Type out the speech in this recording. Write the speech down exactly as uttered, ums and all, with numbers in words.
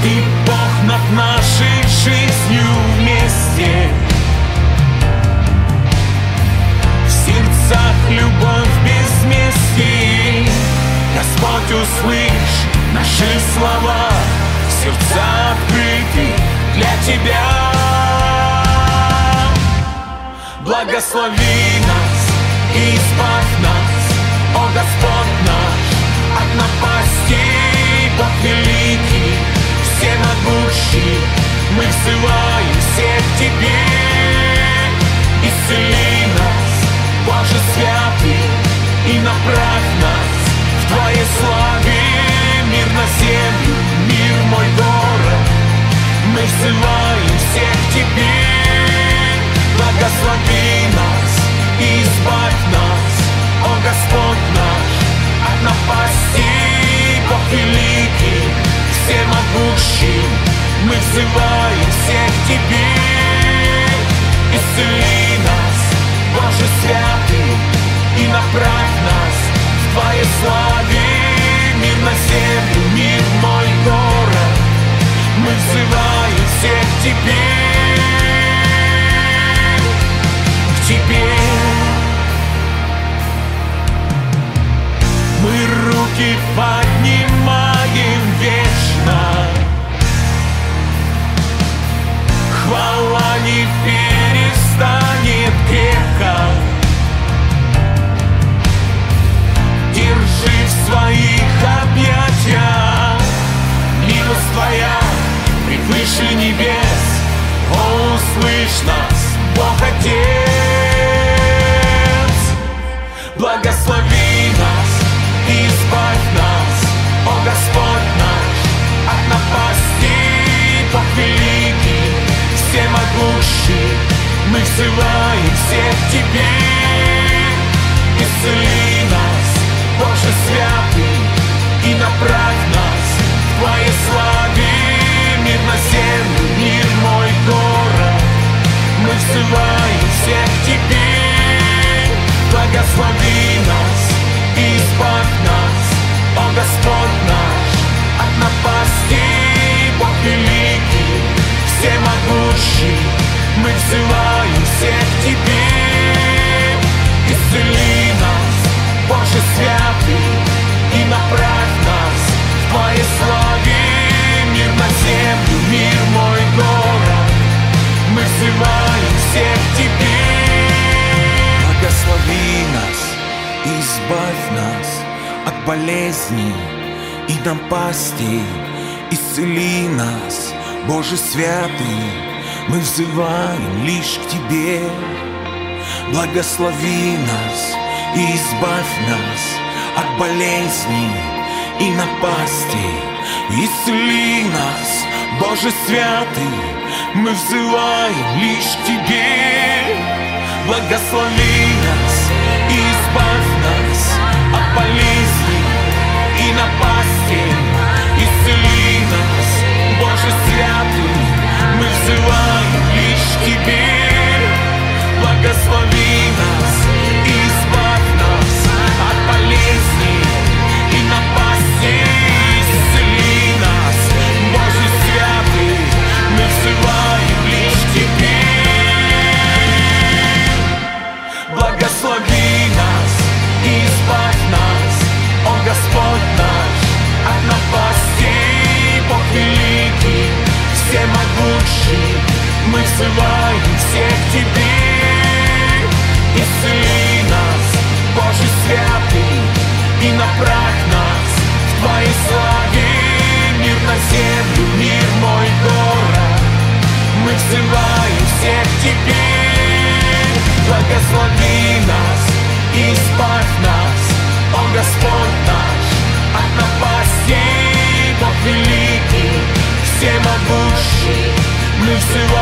Ты Бог над нашей жизнью вместе. В сердцах любовь без мести. Господь, услышь наши слова, сердца открыты для Тебя. Благослови нас и избавь нас, о Господь наш, от напастей. Бог великий, всемогущий, мы взываем всех к Тебе. Исцели нас, Боже святый, и направь нас в Твоей славе. Мир на землю, мир мой город, мы взываем всех к Тебе. Благослови нас и избавь нас, о Господь наш, от напастей. Бог великий, всемогущий, мы взываем всех к Тебе. Исцели нас, Боже святый, и направь нас в Твоей славе. Мир на землю, мир мой город, мы взываем всех к Тебе. К Тебе. Мы руки поднимаем вечно, хвала не перестанет крепко. Держи в своих объятиях, милость Твоя превыше небес. О, услышь нас, Бог Отец. Благослови нас и избавь нас, о Господь наш, от напастей. Бог великий, всемогущий, мы взываем всех к Тебе. Исцели нас, Боже святый, и направь нас в Твоей славе. Мир на землю, мир мой город, мы взываем всех к Тебе. Благослови нас и избавь нас, о Господь наш, от напастей. Бог великий, всемогущий, мы взываем всех к Тебе. Исцели нас, Боже святый, и направь нас в Твоей славе. Мир на землю, мир мой город, мы взываем всех к Тебе. Благослови нас и избавь нас от болезней и напастей. Исцели нас, Боже святый, мы взываем лишь к Тебе. Благослови нас и избавь нас от болезней и напастей. Исцели нас, Боже святый, мы взываем лишь к Тебе. Благослови нас и избавь нас от болезней и напастей. Исцели нас, Боже святый, мы взываем лишь к Тебе. Благослови нас и избавь нас от болезней и напастей. Исцели нас, Боже святый, мы взываем лишь к Тебе. Благослови нас и избавь нас, о Господь наш, от напастей. Бог великий, всемогущий, мы взываем всех к Тебе. Исцели нас, Боже святый, и направь нас в Твоей славе. Мир на землю, мир мой город, мы взываем всех к Тебе. Благослови нас и избавь нас, о Господь наш, от напастей. Бог великий, всемогущий, мы взываем